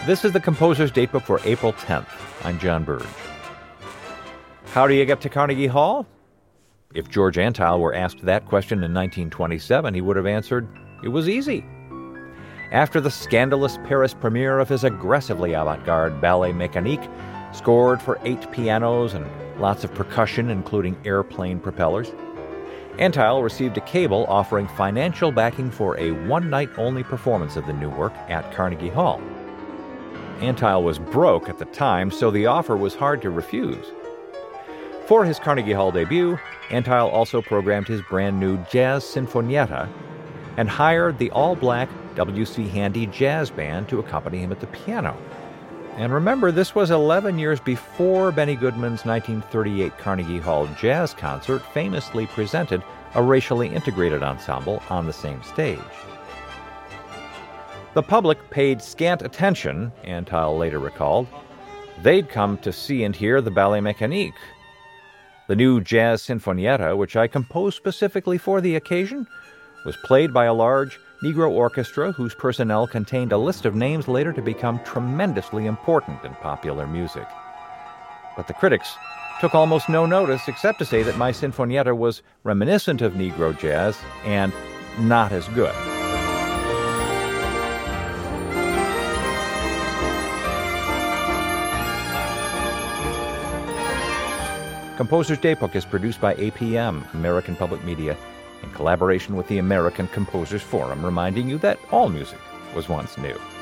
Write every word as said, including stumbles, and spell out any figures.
This is the Composer's Datebook for April tenth. I'm John Burge. How do you get to Carnegie Hall? If George Antheil were asked that question in nineteen twenty-seven, he would have answered, it was easy. After the scandalous Paris premiere of his aggressively avant-garde Ballet Mécanique, scored for eight pianos and lots of percussion, including airplane propellers, Antheil received a cable offering financial backing for a one-night-only performance of the new work at Carnegie Hall. Antheil was broke at the time, so the offer was hard to refuse. For his Carnegie Hall debut, Antheil also programmed his brand-new Jazz Sinfonietta and hired the all-black W C Handy Jazz Band to accompany him at the piano. And remember, this was eleven years before Benny Goodman's nineteen thirty-eight Carnegie Hall Jazz Concert famously presented a racially integrated ensemble on the same stage. The public paid scant attention, Antheil later recalled. They'd come to see and hear the Ballet Mécanique. The new Jazz Sinfonietta, which I composed specifically for the occasion, was played by a large Negro orchestra whose personnel contained a list of names later to become tremendously important in popular music. But the critics took almost no notice except to say that my Sinfonietta was reminiscent of Negro jazz and not as good. Composer's Datebook is produced by A P M, American Public Media, in collaboration with the American Composers Forum, reminding you that all music was once new.